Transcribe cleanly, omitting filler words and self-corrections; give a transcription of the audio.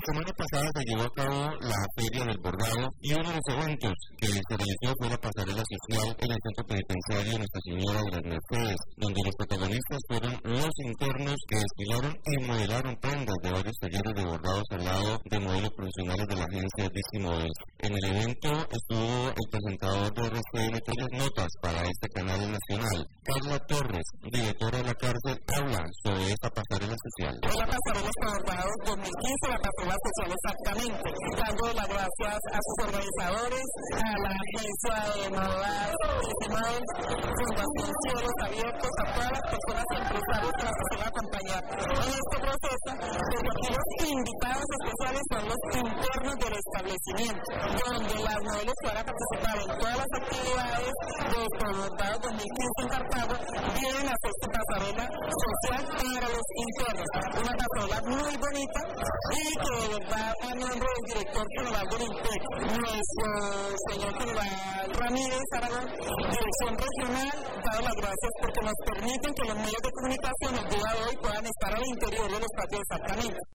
semana pasada se llevó a cabo la Feria del Bordado y uno de los eventos que se realizó fue la pasarela social en el centro penitenciario Nuestra Señora de las Mercedes, donde los protagonistas fueron los internos que desfilaron y modelaron prendas de varios talleres de bordados al lado de modelos profesionales de la agencia DC Models. En el evento estuvo el presentador de RCN Tres Notas para este canal nacional, Carla Torres, directora de la cárcel, habla sobre esta pasarela social. La pasarela Bordados 2015, la pasarela social exactamente, dando las gracias a sus organizadores, a la agencia de modas Fundación Cielos Abiertos, a todas las personas empresarios que nos hacen acompañar en este proceso, porque aquí los invitados especiales son los internos del establecimiento, donde las modelos que van a participar en todas las actividades de Bordados 2015 en Cartago vienen a hacer su pasarela social para los internos, una pasarela muy bonita y que de verdad a nombre del director general del INPEC, nuestro señor general Ramírez Aragón, dirección regional, dado las gracias porque nos permiten que los medios de comunicación el día de hoy puedan estar al interior de los patios de Sacramento.